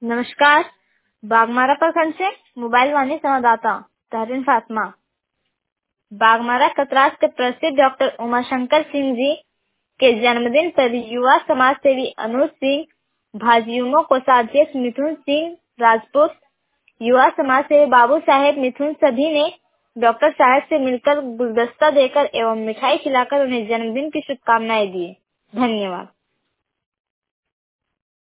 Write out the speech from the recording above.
नमस्कार। बागमारा प्रखंड से मोबाइल वाणी संवाददाता तहरीन फातिमा। बागमारा कतरास के प्रसिद्ध डॉक्टर उमाशंकर सिंह जी के जन्मदिन पर युवा समाज सेवी अनुज सिंह, भाजयुमो कोषाध्यक्ष मिथुन सिंह राजपूत, युवा समाज सेवी बाबू साहेब मिथुन सभी ने डॉक्टर साहब से मिलकर गुलदस्ता देकर एवं मिठाई खिलाकर उन्हें जन्मदिन की शुभकामनाएं दी। धन्यवाद।